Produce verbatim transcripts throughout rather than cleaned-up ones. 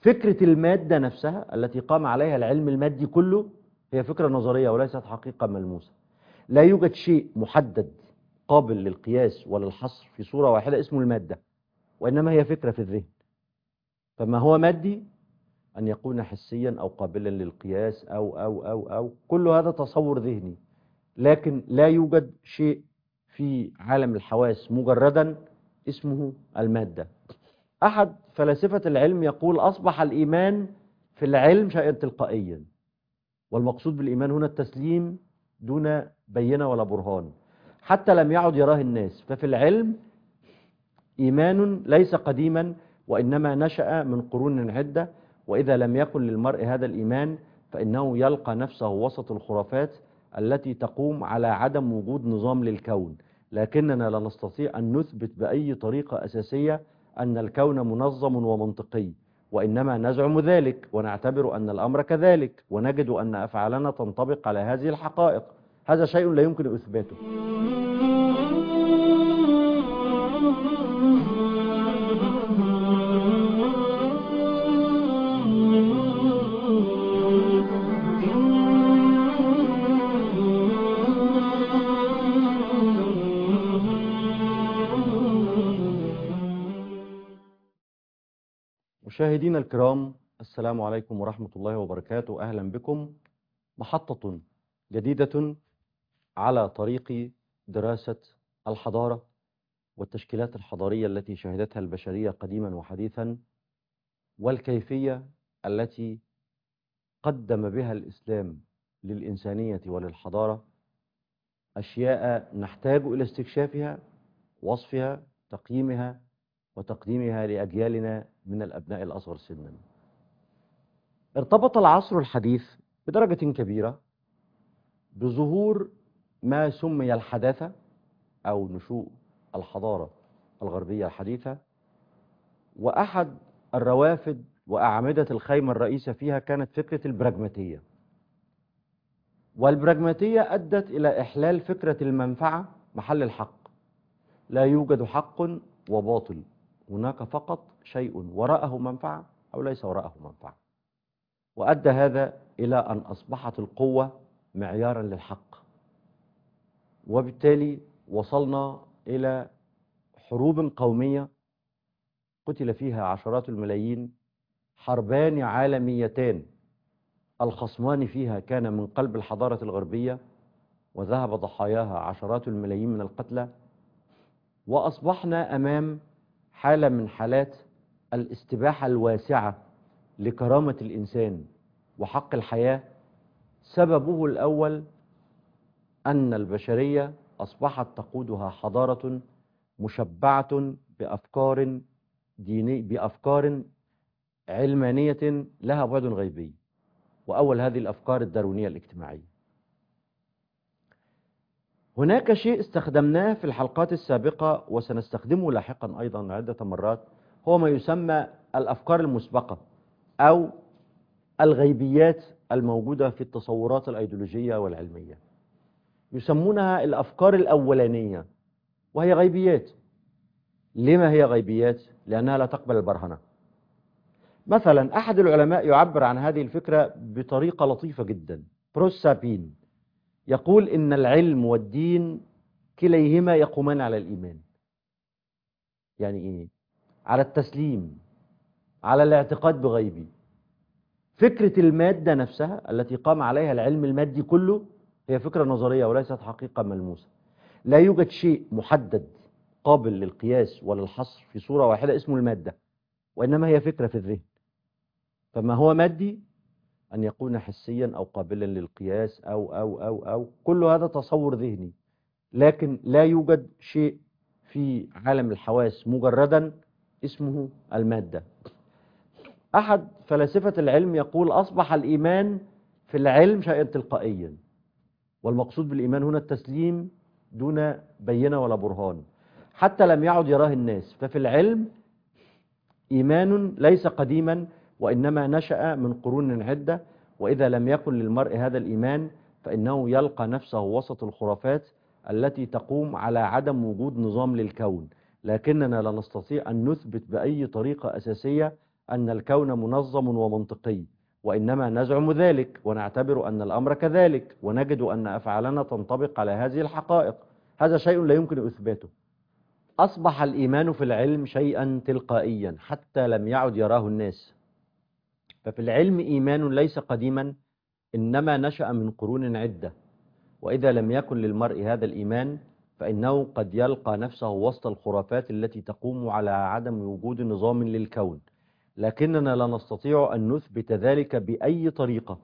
فكرة المادة نفسها التي قام عليها العلم المادي كله هي فكرة نظرية وليست حقيقة ملموسة. لا يوجد شيء محدد قابل للقياس وللحصر في صورة واحدة اسمه المادة، وإنما هي فكرة في الذهن. فما هو مادي أن يكون حسيا أو قابلا للقياس أو أو أو أو كل هذا تصور ذهني، لكن لا يوجد شيء في عالم الحواس مجردا اسمه المادة. أحد فلاسفة العلم يقول أصبح الإيمان في العلم شيئا تلقائيا، والمقصود بالإيمان هنا التسليم دون بينة ولا برهان، حتى لم يعد يراه الناس. ففي العلم إيمان ليس قديما وإنما نشأ من قرون عدة، وإذا لم يكن للمرء هذا الإيمان فإنه يلقى نفسه وسط الخرافات التي تقوم على عدم وجود نظام للكون. لكننا لا نستطيع أن نثبت بأي طريقة أساسية أن الكون منظم ومنطقي، وإنما نزعم ذلك ونعتبر أن الأمر كذلك، ونجد أن أفعالنا تنطبق على هذه الحقائق. هذا شيء لا يمكن إثباته. مشاهدينا الكرام، السلام عليكم ورحمة الله وبركاته. أهلا بكم. محطة جديدة على طريق دراسة الحضارة والتشكيلات الحضارية التي شهدتها البشرية قديما وحديثا، والكيفية التي قدم بها الإسلام للإنسانية وللحضارة أشياء نحتاج إلى استكشافها، وصفها، تقييمها، وتقديمها لأجيالنا من الأبناء الأصغر سنا. ارتبط العصر الحديث بدرجة كبيرة بظهور ما سمي الحداثة أو نشوء الحضارة الغربية الحديثة، وأحد الروافد وأعمدة الخيمة الرئيسة فيها كانت فكرة البراجماتية. والبراجماتية أدت إلى إحلال فكرة المنفعة محل الحق. لا يوجد حق وباطل، هناك فقط شيء وراءه منفعة أو ليس وراءه منفعة. وأدى هذا إلى أن أصبحت القوة معيارا للحق، وبالتالي وصلنا إلى حروب قومية قتل فيها عشرات الملايين، حربان عالميتان الخصمان فيها كان من قلب الحضارة الغربية، وذهب ضحاياها عشرات الملايين من القتلى. وأصبحنا أمام حالة من حالات الاستباحة الواسعة لكرامة الإنسان وحق الحياة. سببه الأول أن البشرية أصبحت تقودها حضارة مشبعة بأفكار دينية، بأفكار علمانية لها بعد غيبي، وأول هذه الأفكار الداروينية الاجتماعية. هناك شيء استخدمناه في الحلقات السابقة وسنستخدمه لاحقا أيضا عدة مرات، هو ما يسمى الأفكار المسبقة أو الغيبيات الموجودة في التصورات الأيديولوجية والعلمية. يسمونها الأفكار الأولانية، وهي غيبيات. لما هي غيبيات؟ لأنها لا تقبل البرهنة. مثلا أحد العلماء يعبر عن هذه الفكرة بطريقة لطيفة جدا. بروسابين يقول إن العلم والدين كليهما يقومان على الإيمان. يعني إيه؟ على التسليم، على الاعتقاد بغيبي. فكرة المادة نفسها التي قام عليها العلم المادي كله هي فكرة نظرية وليست حقيقة ملموسة. لا يوجد شيء محدد قابل للقياس وللحصر في صورة واحدة اسمه المادة، وإنما هي فكرة في الذهن. فما هو مادي أن يكون حسيا أو قابلا للقياس أو أو أو أو كل هذا تصور ذهني، لكن لا يوجد شيء في عالم الحواس مجردا اسمه المادة. أحد فلاسفة العلم يقول أصبح الإيمان في العلم شيئا تلقائيا، والمقصود بالإيمان هنا التسليم دون بينة ولا برهان، حتى لم يعد يراه الناس. ففي العلم إيمان ليس قديما وإنما نشأ من قرون عدة، وإذا لم يكن للمرء هذا الإيمان فإنه يلقى نفسه وسط الخرافات التي تقوم على عدم وجود نظام للكون. لكننا لا نستطيع أن نثبت بأي طريقة أساسية أن الكون منظم ومنطقي، وإنما نزعم ذلك ونعتبر أن الأمر كذلك، ونجد أن أفعالنا تنطبق على هذه الحقائق. هذا شيء لا يمكن إثباته. أصبح الإيمان في العلم شيئا تلقائيا حتى لم يعد يراه الناس. ففي العلم إيمان ليس قديما، إنما نشأ من قرون عدة، وإذا لم يكن للمرء هذا الإيمان فإنه قد يلقى نفسه وسط الخرافات التي تقوم على عدم وجود نظام للكون، لكننا لا نستطيع أن نثبت ذلك بأي طريقة.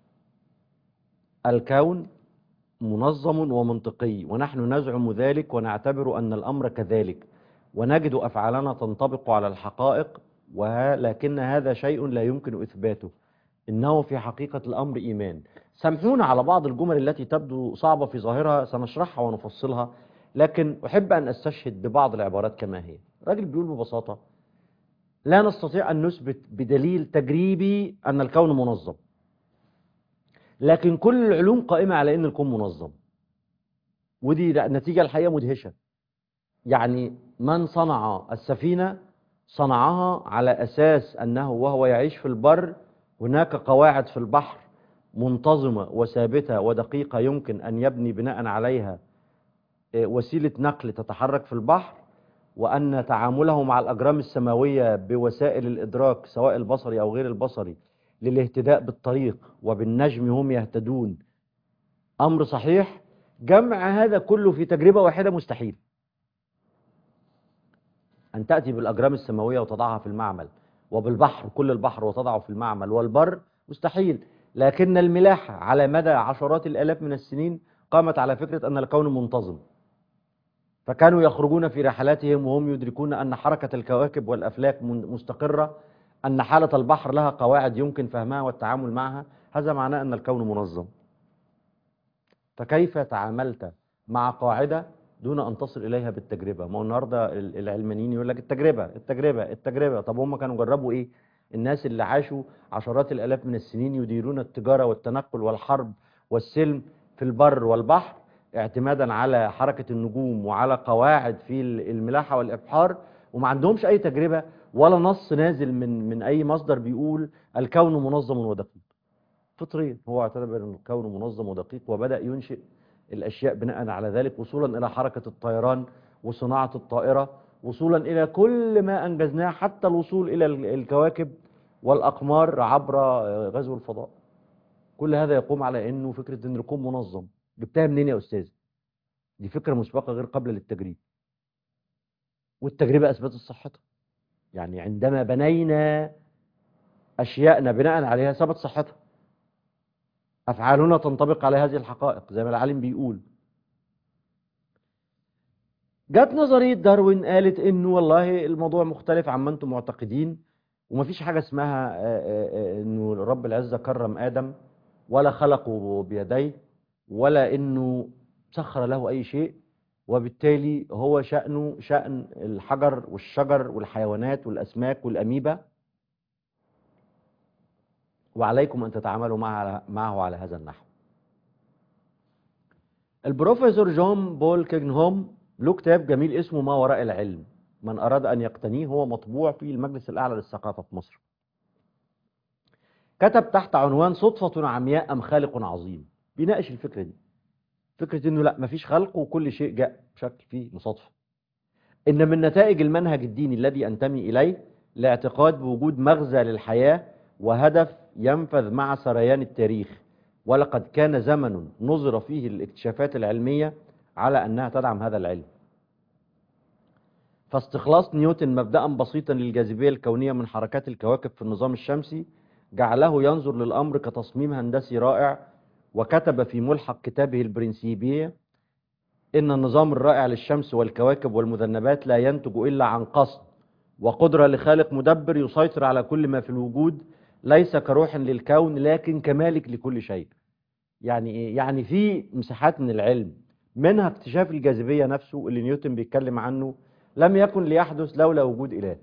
الكون منظم ومنطقي، ونحن نزعم ذلك ونعتبر أن الأمر كذلك، ونجد أفعالنا تنطبق على الحقائق، ولكن هذا شيء لا يمكن إثباته. إنه في حقيقة الأمر إيمان. سامحونا على بعض الجمل التي تبدو صعبة في ظاهرها، سنشرحها ونفصلها، لكن أحب أن أستشهد ببعض العبارات كما هي. راجل بيقول ببساطة: لا نستطيع أن نثبت بدليل تجريبي أن الكون منظم، لكن كل العلوم قائمة على أن الكون منظم. ودي نتيجة الحقيقة مدهشة. يعني من صنع السفينة صنعها على أساس أنه وهو يعيش في البر هناك قواعد في البحر منتظمة وثابتة ودقيقة يمكن أن يبني بناء عليها وسيلة نقل تتحرك في البحر، وأن تعامله مع الأجرام السماوية بوسائل الإدراك سواء البصري أو غير البصري للاهتداء بالطريق وبالنجم هم يهتدون أمر صحيح. جمع هذا كله في تجربة واحدة مستحيل. أن تأتي بالأجرام السماوية وتضعها في المعمل، وبالبحر كل البحر وتضعه في المعمل، والبر مستحيل. لكن الملاحة على مدى عشرات الآلاف من السنين قامت على فكرة أن الكون منتظم، فكانوا يخرجون في رحلاتهم وهم يدركون أن حركة الكواكب والأفلاك مستقرة، أن حالة البحر لها قواعد يمكن فهمها والتعامل معها. هذا معناه أن الكون منظم. فكيف تعاملت مع قاعدة دون أن تصل إليها بالتجربة؟ ما هو النهاردة العلمانيين يقول لك التجربة التجربة التجربة. طب هم كانوا جربوا إيه؟ الناس اللي عاشوا عشرات الآلاف من السنين يديرون التجارة والتنقل والحرب والسلم في البر والبحر اعتمادا على حركة النجوم وعلى قواعد في الملاحة والإبحار، وما عندهمش أي تجربة ولا نص نازل من من أي مصدر بيقول الكون منظم ودقيق. فطريا هو اعتبر أن الكون منظم ودقيق، وبدأ ينشئ الأشياء بناء على ذلك، وصولا إلى حركة الطيران وصناعة الطائرة، وصولا إلى كل ما أنجزناه، حتى الوصول إلى الكواكب والأقمار عبر غزو الفضاء. كل هذا يقوم على أنه فكرة أن الكون منظم. جبتها منين يا أستاذ؟ دي فكرة مسبقة غير قابلة للتجريب، والتجربة أثبتت صحتها. يعني عندما بنينا أشياءنا بناء عليها ثبت صحتها. أفعالنا تنطبق على هذه الحقائق زي ما العالم بيقول. جت نظرية داروين قالت إنه والله الموضوع مختلف عما أنتم معتقدين، ومفيش حاجة اسمها إنه رب العزة كرم آدم ولا خلقه بيديه ولا إنه سخر له أي شيء، وبالتالي هو شأنه شأن الحجر والشجر والحيوانات والأسماك والأميبا، وعليكم أن تتعاملوا معه معه على هذا النحو. البروفيسور جون بول كيجنهوم له كتاب جميل اسمه ما وراء العلم، من أراد أن يقتنيه هو مطبوع في المجلس الأعلى للثقافة في مصر. كتب تحت عنوان صدفة عمياء أم خالق عظيم، بيناقش الفكرة دي، فكرة إنه لا مفيش خلق وكل شيء جاء بشكل فيه مصادفة. إن من نتائج المنهج الديني الذي أنتمي إليه الاعتقاد بوجود مغزى للحياة وهدف ينفذ مع سريان التاريخ، ولقد كان زمن نظر فيه الاكتشافات العلمية على أنها تدعم هذا العلم. فاستخلاص نيوتن مبدأ بسيطا للجاذبية الكونية من حركات الكواكب في النظام الشمسي جعله ينظر للأمر كتصميم هندسي رائع، وكتب في ملحق كتابه البرنسيبية إن النظام الرائع للشمس والكواكب والمذنبات لا ينتج إلا عن قصد وقدرة لخالق مدبر يسيطر على كل ما في الوجود، ليس كروح للكون لكن كمالك لكل شيء. يعني إيه؟ يعني في مساحات من العلم منها اكتشاف الجاذبية نفسه اللي نيوتن بيتكلم عنه لم يكن ليحدث لولا وجود إله.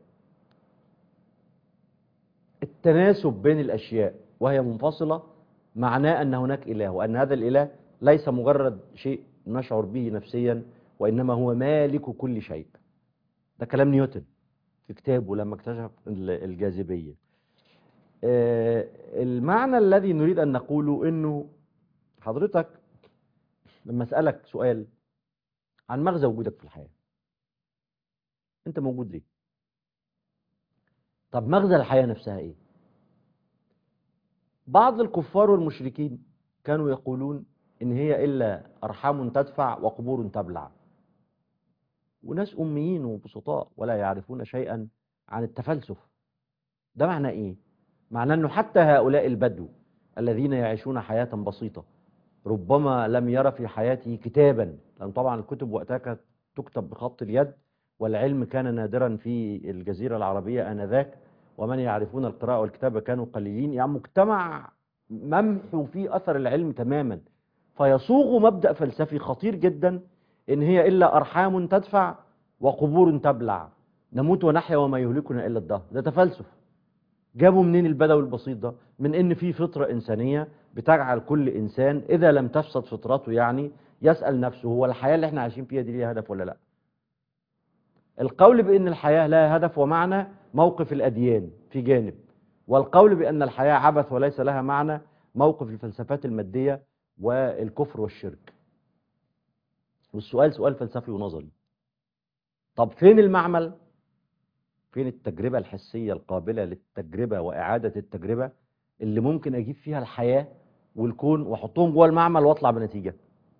التناسب بين الأشياء وهي منفصلة معناه أن هناك إله، وأن هذا الإله ليس مجرد شيء نشعر به نفسيا، وإنما هو مالك كل شيء. ده كلام نيوتن. في كتابه لما اكتشف ال- الجاذبية. آه، المعنى الذي نريد أن نقوله إنه حضرتك لما أسألك سؤال عن مغزى وجودك في الحياة، أنت موجود ليه؟ طب مغزى الحياة نفسها إيه؟ بعض الكفار والمشركين كانوا يقولون إن هي إلا أرحام تدفع وقبور تبلع، وناس أميين وبسطاء ولا يعرفون شيئا عن التفلسف. ده معناه إيه؟ معناه أنه حتى هؤلاء البدو الذين يعيشون حياة بسيطة ربما لم يرى في حياته كتابا، لأن طبعا الكتب وقتها كانت تكتب بخط اليد، والعلم كان نادرا في الجزيرة العربية آنذاك، ومن يعرفون القراءة والكتابة كانوا قليلين، يعني مجتمع ممحو فيه أثر العلم تماما. فيصوغ مبدأ فلسفي خطير جدا، إن هي إلا أرحام تدفع وقبور تبلع، نموت ونحيا وما يهلكنا إلا الدهر. ده تفلسف. جابوا منين البدوي البسيط ده؟ من ان في فطرة انسانية بتجعل كل انسان اذا لم تفسد فطرته يعني يسأل نفسه هو الحياة اللي احنا عايشين فيها دي ليها هدف ولا لا. القول بان الحياة لها هدف ومعنى موقف الاديان في جانب، والقول بان الحياة عبث وليس لها معنى موقف الفلسفات المادية والكفر والشرك. والسؤال سؤال فلسفي ونظري. طب فين المعمل؟ فين التجربة الحسية القابلة للتجربة وإعادة التجربة اللي ممكن أجيب فيها الحياة والكون وأحطهم جوه المعمل وأطلع بنتيجة؟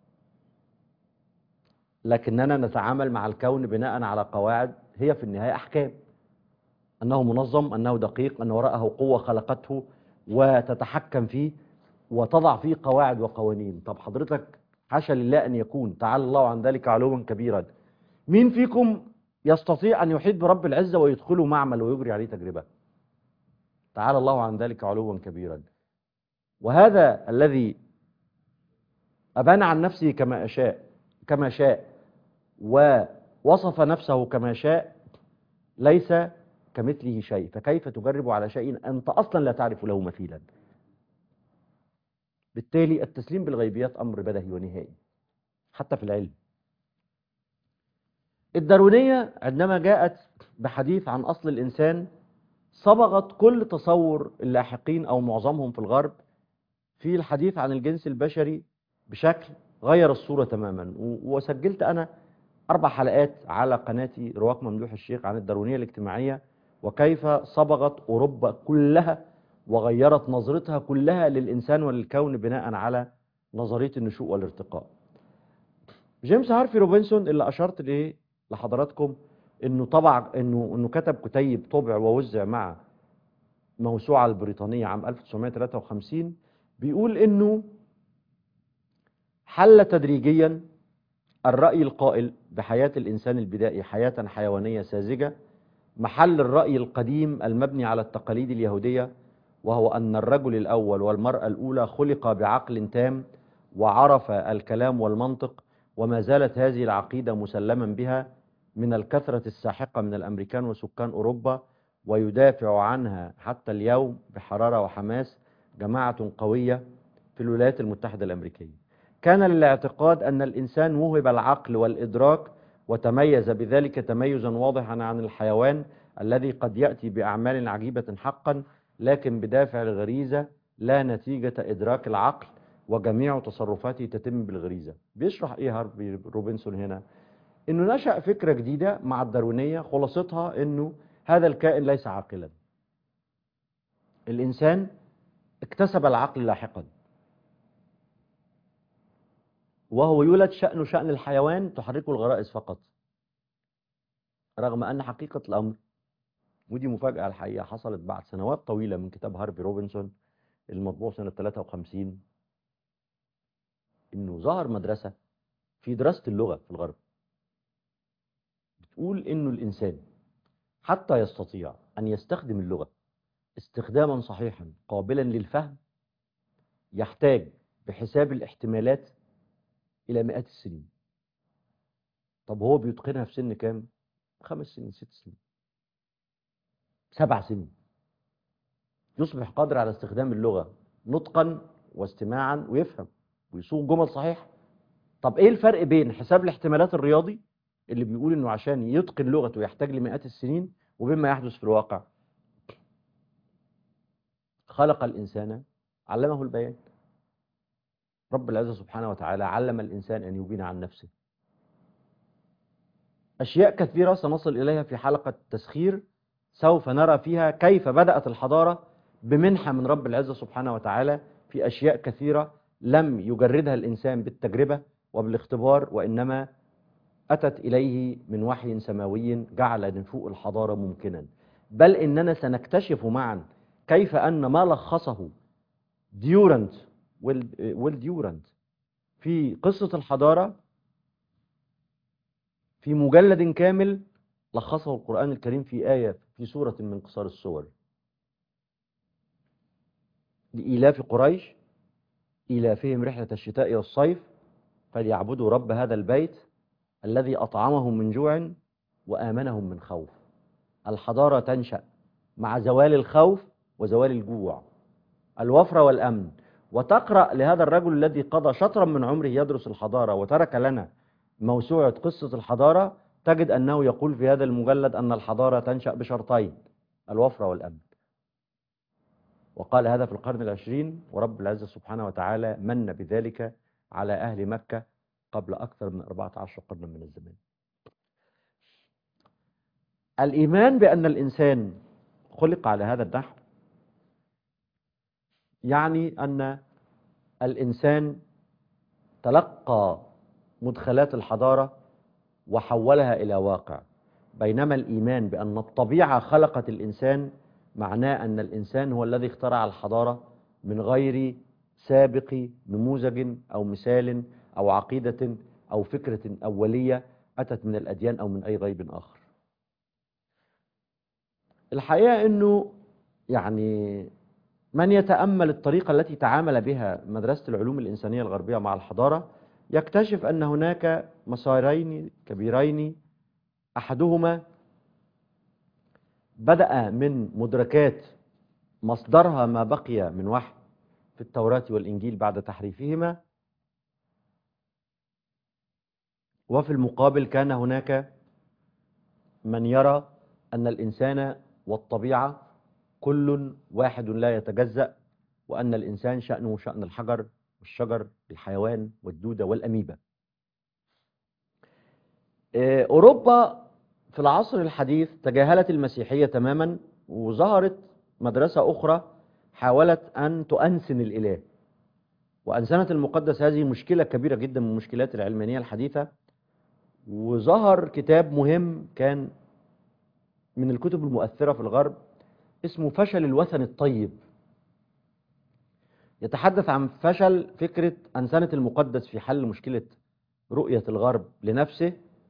لكننا نتعامل مع الكون بناء على قواعد هي في النهاية أحكام، أنه منظم، أنه دقيق، أن وراءه قوة خلقته وتتحكم فيه وتضع فيه قواعد وقوانين. طب حضرتك حاشا لله أن يكون، تعالى الله عن ذلك علوا كبيرا، مين فيكم يستطيع أن يحيط برب العزة ويدخله معمل ويجري عليه تجربة؟ تعالى الله عن ذلك علوا كبيرا. وهذا الذي أبان عن نفسه كما أشاء كما شاء ووصف نفسه كما شاء ليس كمثله شيء، فكيف تجرب على شيء أنت أصلا لا تعرف له مثيلا؟ بالتالي التسليم بالغيبيات أمر بديهي ونهائي حتى في العلم. الداروينية عندما جاءت بحديث عن أصل الإنسان صبغت كل تصور اللاحقين أو معظمهم في الغرب في الحديث عن الجنس البشري بشكل غير الصورة تماما. وسجلت أنا أربع حلقات على قناتي رواق ممدوح الشيخ عن الداروينية الاجتماعية وكيف صبغت أوروبا كلها وغيرت نظرتها كلها للإنسان وللكون بناء على نظرية النشوء والارتقاء. جيمس هارفي روبنسون اللي أشرت ليه لحضراتكم إنه طبع إنه إنه كتب كتيب طبع ووزع مع موسوعة البريطانية عام ألف وتسعمائة وثلاثة وخمسين، بيقول إنه حل تدريجيا الرأي القائل بحياة الإنسان البدائي حياة حيوانية ساذجة محل الرأي القديم المبني على التقاليد اليهودية، وهو أن الرجل الأول والمرأة الأولى خلق بعقل تام وعرف الكلام والمنطق، وما زالت هذه العقيدة مسلما بها من الكثرة الساحقة من الأمريكان وسكان أوروبا، ويدافع عنها حتى اليوم بحرارة وحماس جماعة قوية في الولايات المتحدة الأمريكية. كان للاعتقاد أن الإنسان موهب العقل والإدراك، وتميز بذلك تميزا واضحا عن الحيوان الذي قد يأتي بأعمال عجيبة حقا لكن بدافع الغريزة لا نتيجة إدراك العقل، وجميع تصرفاته تتم بالغريزة. بيشرح إيه هارفي روبنسون هنا؟ إنه نشأ فكرة جديدة مع الداروينية خلاصتها إنه هذا الكائن ليس عاقلا. الإنسان اكتسب العقل لاحقا، وهو يولد شأنه شأن الحيوان تحركه الغرائز فقط، رغم أن حقيقة الأمر، ودي مفاجأة الحقيقة حصلت بعد سنوات طويلة من كتاب هارفي روبنسون المطبوع سنة ثلاثة وخمسين، إنه ظهر مدرسة في دراسة اللغة في الغرب بتقول إنه الإنسان حتى يستطيع أن يستخدم اللغة استخداما صحيحا قابلا للفهم يحتاج بحساب الاحتمالات إلى مئات السنين. طب هو بيتقنها في سن كام؟ خمس سنين، ست سنين، سبع سنين، يصبح قادر على استخدام اللغة نطقا واستماعا ويفهم ويصوغ جمل صحيحة. طب ايه الفرق بين حساب الاحتمالات الرياضي اللي بيقول انه عشان يتقن لغته يحتاج لمئات السنين، وبين ما يحدث في الواقع. خلق الإنسان علمه البيان. رب العزة سبحانه وتعالى علم الإنسان أن يبين عن نفسه. أشياء كثيرة سنصل إليها في حلقة تسخير، سوف نرى فيها كيف بدأت الحضارة بمنحة من رب العزة سبحانه وتعالى في أشياء كثيرة لم يجردها الإنسان بالتجربة وبالاختبار، وإنما أتت إليه من وحي سماوي جعل نفوء الحضارة ممكنا. بل إننا سنكتشف معا كيف أن ما لخصه ديورانت والديورانت في قصة الحضارة في مجلد كامل لخصه القرآن الكريم في آية في سورة من قصار السور. لإيلاف قريش إيلافهم رحلة الشتاء والصيف فليعبدوا رب هذا البيت الذي أطعمهم من جوع وآمنهم من خوف. الحضارة تنشأ مع زوال الخوف وزوال الجوع، الوفرة والأمن. وتقرأ لهذا الرجل الذي قضى شطرا من عمره يدرس الحضارة وترك لنا موسوعة قصة الحضارة، تجد أنه يقول في هذا المجلد أن الحضارة تنشأ بشرطين: الوفرة والأمن. وقال هذا في القرن العشرين، ورب العزة سبحانه وتعالى من بذلك على أهل مكة قبل أكثر من أربعة عشر قرنا من الزمان. الإيمان بأن الإنسان خلق على هذا النحو يعني أن الإنسان تلقى مدخلات الحضارة وحولها إلى واقع، بينما الإيمان بأن الطبيعة خلقت الإنسان معناه أن الإنسان هو الذي اخترع الحضارة من غير سابق نموذج أو مثال أو عقيدة أو فكرة أولية أتت من الأديان أو من أي غيب آخر. الحقيقة أنه يعني من يتأمل الطريقة التي تعامل بها مدرسة العلوم الإنسانية الغربية مع الحضارة يكتشف أن هناك مسارين كبيرين، أحدهما بدأ من مدركات مصدرها ما بقي من وحي في التوراة والإنجيل بعد تحريفهما، وفي المقابل كان هناك من يرى أن الإنسان والطبيعة كل واحد لا يتجزأ، وأن الإنسان شأنه شأن الحجر والشجر الحيوان والدودة والأميبا. أوروبا في العصر الحديث تجاهلت المسيحية تماما، وظهرت مدرسة أخرى حاولت أن تؤنسن الإله. وأنسنة المقدس هذه مشكلة كبيرة جدا من مشكلات العلمانية الحديثة. وظهر كتاب مهم كان من الكتب المؤثرة في الغرب اسمه فشل الوثن الطيب، يتحدث عن فشل فكرة أنسنة المقدس في حل مشكلة رؤية الغرب لنفسه.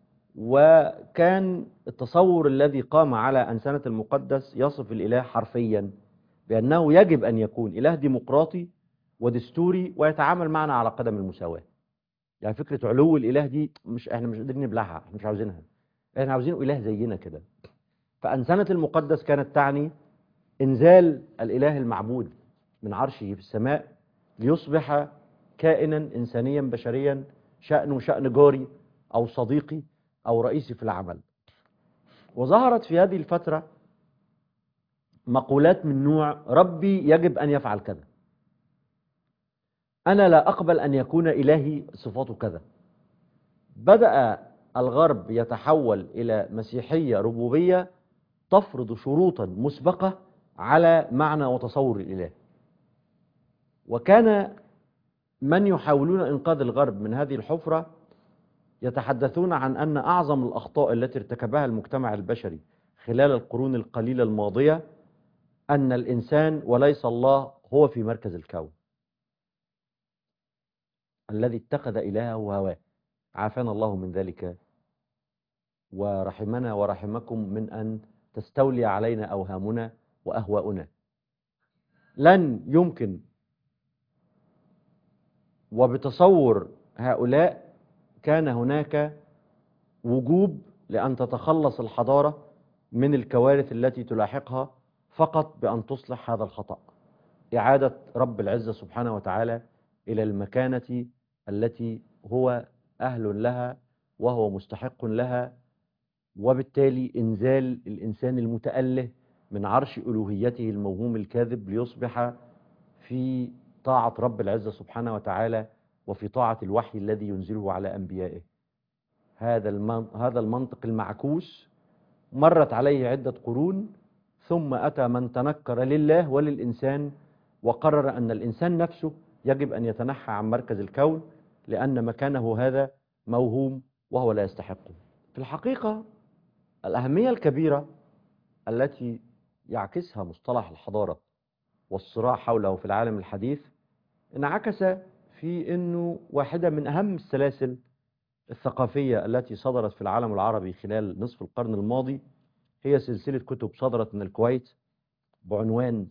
وكان التصور الذي قام على أنسنة المقدس يصف الإله حرفيا بأنه يجب أن يكون إله ديمقراطي ودستوري ويتعامل معنا على قدم المساواة. يعني فكرة علو الإله دي مش احنا مش قادرين نبلعها، احنا مش عاوزينها، احنا عاوزين إله زينا كده. فأنسنة المقدس كانت تعني إنزال الإله المعبود من عرشه في السماء ليصبح كائنا إنسانيا بشريا شأنه شأن جاري أو صديقي أو رئيسي في العمل. وظهرت في هذه الفترة مقولات من نوع ربي يجب أن يفعل كذا، أنا لا أقبل أن يكون إلهي صفاته كذا. بدأ الغرب يتحول إلى مسيحية ربوبية تفرض شروطا مسبقة على معنى وتصور الإله. وكان من يحاولون إنقاذ الغرب من هذه الحفرة يتحدثون عن أن أعظم الأخطاء التي ارتكبها المجتمع البشري خلال القرون القليلة الماضية أن الإنسان وليس الله هو في مركز الكون، الذي اتخذ إلهه هواه. عافانا الله من ذلك ورحمنا ورحمكم من أن تستولي علينا أوهامنا وأهواؤنا. لن يمكن وبتصور هؤلاء كان هناك وجوب لأن تتخلص الحضارة من الكوارث التي تلاحقها فقط بأن تصلح هذا الخطأ، إعادة رب العزة سبحانه وتعالى إلى المكانة التي هو أهل لها وهو مستحق لها وبالتالي إنزال الإنسان المتأله من عرش ألوهيته الموهوم الكاذب ليصبح في طاعة رب العزة سبحانه وتعالى وفي طاعة الوحي الذي ينزله على أنبيائه. هذا هذا المنطق المعكوس مرت عليه عدة قرون، ثم أتى من تنكر لله وللإنسان وقرر أن الإنسان نفسه يجب أن يتنحى عن مركز الكون لأن مكانه هذا موهوم وهو لا يستحقه. في الحقيقة الأهمية الكبيرة التي يعكسها مصطلح الحضارة والصراع حوله في العالم الحديث انعكس في أنه واحدة من أهم السلاسل الثقافية التي صدرت في العالم العربي خلال نصف القرن الماضي هي سلسلة كتب صدرت من الكويت بعنوان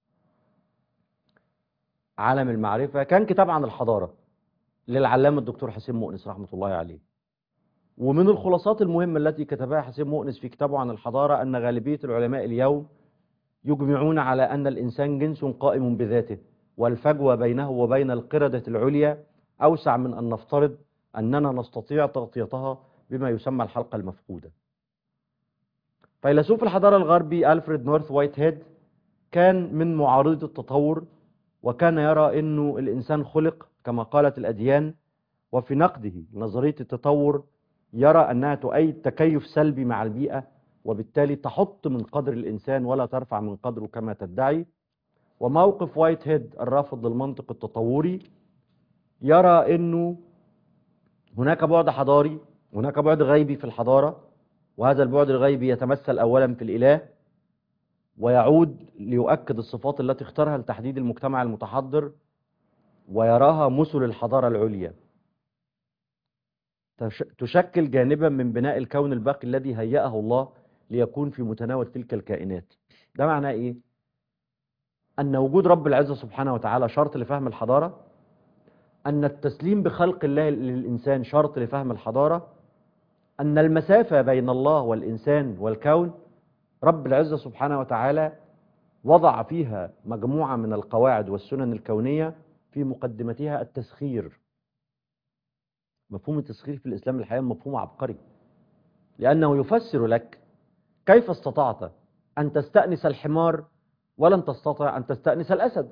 عالم المعرفة. كان كتاب عن الحضارة للعلامة الدكتور حسين مؤنس رحمة الله عليه. ومن الخلاصات المهمة التي كتبها حسين مؤنس في كتابه عن الحضارة أن غالبية العلماء اليوم يجمعون على أن الإنسان جنس قائم بذاته، والفجوة بينه وبين القردة العليا أوسع من أن نفترض أننا نستطيع تغطيتها بما يسمى الحلقة المفقودة. فيلسوف الحضارة الغربي ألفريد نورث وايت هيد كان من معارضي التطور، وكان يرى أنه الإنسان خلق كما قالت الأديان، وفي نقده لنظرية التطور يرى أنها تؤيد تكيف سلبي مع البيئة، وبالتالي تحط من قدر الإنسان ولا ترفع من قدره كما تدعي. وموقف وايت هيد الرافض للمنطق التطوري يرى أنه هناك بعد حضاري، هناك بعد غيبي في الحضارة، وهذا البعد الغيبي يتمثل أولا في الإله، ويعود ليؤكد الصفات التي اختارها لتحديد المجتمع المتحضر، ويراها مثل الحضارة العليا تشكل جانبا من بناء الكون الباقي الذي هيأه الله ليكون في متناول تلك الكائنات. ده معناه إيه؟ أن وجود رب العزة سبحانه وتعالى شرط لفهم الحضارة، أن التسليم بخلق الله للإنسان شرط لفهم الحضارة، أن المسافة بين الله والإنسان والكون رب العزة سبحانه وتعالى وضع فيها مجموعة من القواعد والسنن الكونية، في مقدمتها التسخير. مفهوم التسخير في الإسلام الحقيقة مفهوم عبقري، لأنه يفسر لك كيف استطعت أن تستأنس الحمار ولن تستطع أن تستأنس الأسد.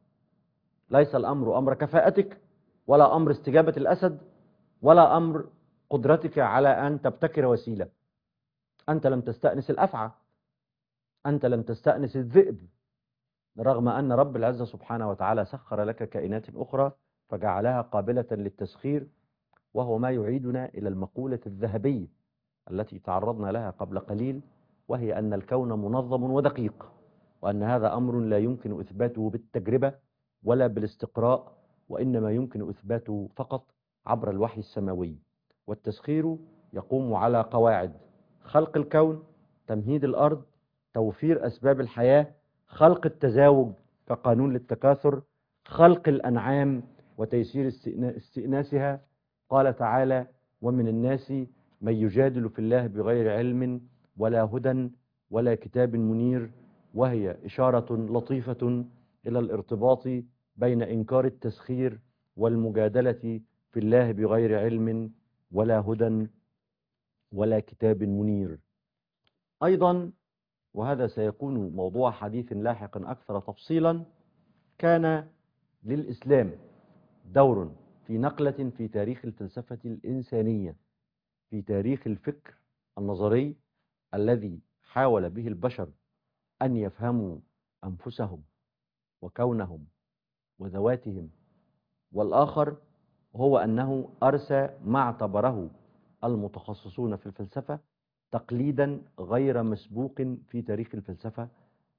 ليس الأمر أمر كفاءتك، ولا أمر استجابة الأسد، ولا أمر قدرتك على أن تبتكر وسيلة. أنت لم تستأنس الأفعى، أنت لم تستأنس الذئب، رغم أن رب العزة سبحانه وتعالى سخر لك كائنات أخرى فجعلها قابلة للتسخير، وهو ما يعيدنا إلى المقولة الذهبية التي تعرضنا لها قبل قليل، وهي أن الكون منظم ودقيق، وأن هذا أمر لا يمكن إثباته بالتجربة ولا بالاستقراء، وإنما يمكن إثباته فقط عبر الوحي السماوي. والتسخير يقوم على قواعد: خلق الكون، تمهيد الأرض، توفير أسباب الحياة، خلق التزاوج كقانون للتكاثر، خلق الأنعام وتيسير استئناسها. قال تعالى: ومن الناس من يجادل في الله بغير علم ولا هدى ولا كتاب منير، وهي إشارة لطيفة إلى الارتباط بين إنكار التسخير والمجادلة في الله بغير علم ولا هدى ولا كتاب منير. أيضا، وهذا سيكون موضوع حديث لاحق أكثر تفصيلا، كان للإسلام دور في نقلة في تاريخ الفلسفة الإنسانية، في تاريخ الفكر النظري الذي حاول به البشر أن يفهموا أنفسهم وكونهم وذواتهم، والآخر هو أنه أرسى ما اعتبره المتخصصون في الفلسفة تقليدا غير مسبوق في تاريخ الفلسفة،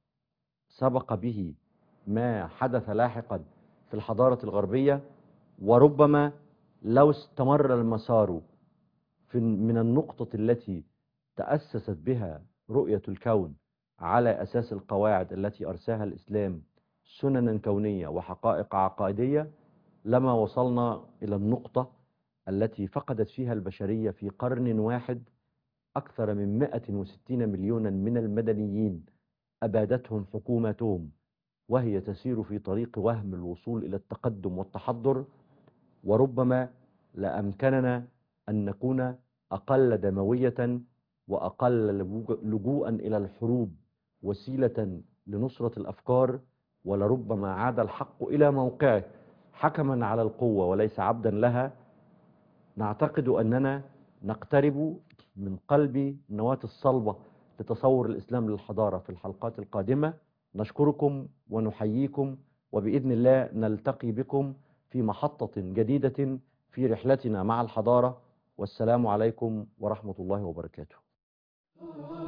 سبق به ما حدث لاحقا في الحضارة الغربية. وربما لو استمر المسار في من النقطة التي تأسست بها رؤية الكون على أساس القواعد التي أرساها الإسلام، سننا كونية وحقائق عقائدية، لما وصلنا إلى النقطة التي فقدت فيها البشرية في قرن واحد أكثر من مئة وستين مليونا من المدنيين أبادتهم حكوماتهم، وهي تسير في طريق وهم الوصول إلى التقدم والتحضر. وربما لأمكننا أن نكون أقل دموية وأقل لجوءا إلى الحروب وسيلة لنصرة الأفكار، ولربما عاد الحق إلى موقعه حكما على القوة وليس عبدا لها. نعتقد أننا نقترب من قلب النواة الصلبة لتصور الإسلام للحضارة في الحلقات القادمة. نشكركم ونحييكم، وبإذن الله نلتقي بكم في محطة جديدة في رحلتنا مع الحضارة. والسلام عليكم ورحمة الله وبركاته.